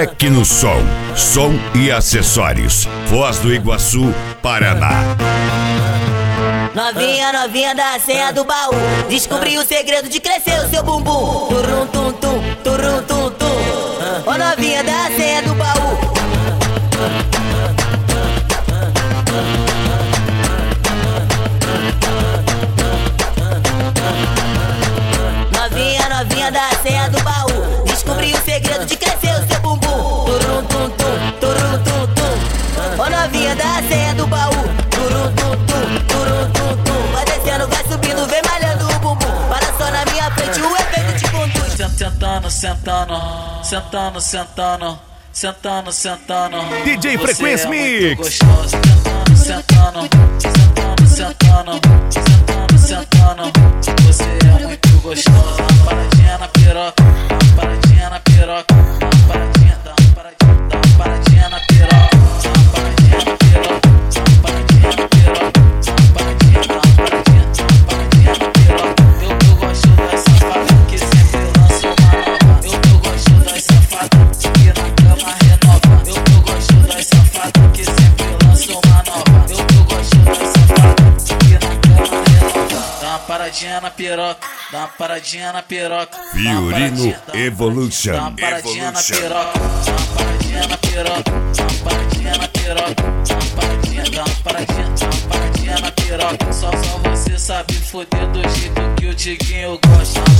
Tecnosom, som e acessórios. Foz do Iguaçu, Paraná. Novinha, novinha da senha do baú, descobri o segredo de crescer o seu bumbum. Turum tum tum, turum tum tum. Ô novinha da senha do baú. Novinha, novinha da senha do baú, descobri o segredo de crescer o seu bumbum. Turum tum tum, turum tum tum. Ô novinha da senha do baú, turum tum tum, turum tum tum. Vai descendo, vai subindo, vem malhando o bumbum. Para só na minha frente o efeito de conduz. Sentando, sentando, sentando, sentando, sentando, sentando. DJ Frequência Mix. Sentando, sentando, sentando, sentando, sentando. Você é muito gostosa. Uma paradinha na piroca, uma paradinha na piroca, uma paradinha, dá uma paradinha, dá uma paradinha na piroca, uma paradinha na piroca, uma paradinha na piroca, uma paradinha, dá uma paradinha, uma paradinha na piroca. Eu gosto das safadas que sempre lançam uma nova. Eu gosto das safadas que na cama renova. Eu gosto das safadas que sempre lançam uma nova. Eu gosto das safadas que na cama renova. Dá uma paradinha na piroca, dá uma paradinha na piroca. Fiorino Evolution. Dá uma paradinha na piroca, dá uma paradinha na piroca, dá uma paradinha na piroca, dá uma paradinha, dá uma paradinha, dá uma paradinha na piroca. Só você sabe foder do jeito que o Diguinho gosta.